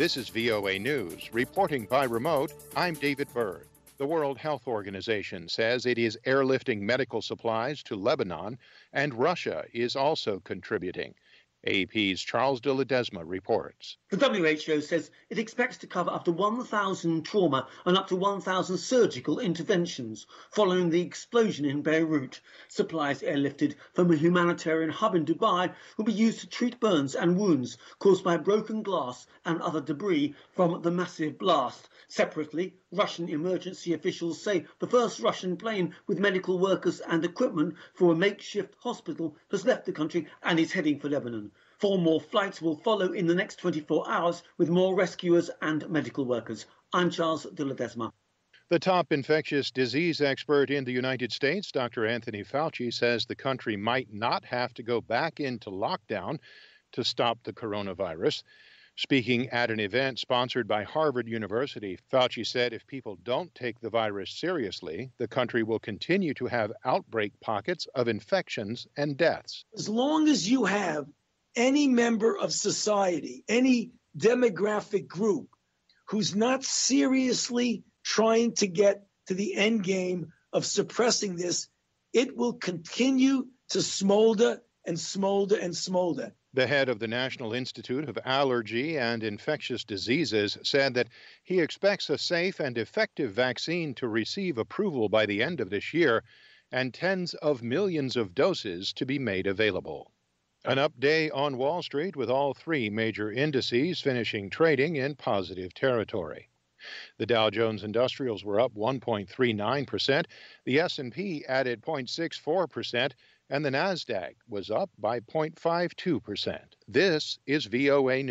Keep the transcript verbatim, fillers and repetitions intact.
This is V O A News. Reporting by remote, I'm David Byrd. The World Health Organization says it is airlifting medical supplies to Lebanon, and Russia is also contributing. A P's Charles de Ledesma reports. The W H O says it expects to cover up to one thousand trauma and up to one thousand surgical interventions following the explosion in Beirut. Supplies airlifted from a humanitarian hub in Dubai will be used to treat burns and wounds caused by broken glass and other debris from the massive blast. Separately, Russian emergency officials say the first Russian plane with medical workers and equipment for a makeshift hospital has left the country and is heading for Lebanon. Four more flights will follow in the next twenty-four hours with more rescuers and medical workers. I'm Charles de Ledesma. The top infectious disease expert in the United States, Doctor Anthony Fauci, says the country might not have to go back into lockdown to stop the coronavirus. Speaking at an event sponsored by Harvard University, Fauci said if people don't take the virus seriously, the country will continue to have outbreak pockets of infections and deaths. As long as you have any member of society, any demographic group who's not seriously trying to get to the end game of suppressing this, it will continue to smolder and smolder and smolder. The head of the National Institute of Allergy and Infectious Diseases said that he expects a safe and effective vaccine to receive approval by the end of this year and tens of millions of doses to be made available. An up day on Wall Street with all three major indices finishing trading in positive territory. The Dow Jones Industrials were up one point three nine percent, the S and P added zero point six four percent, and the Nasdaq was up by zero point five two percent. This is V O A News.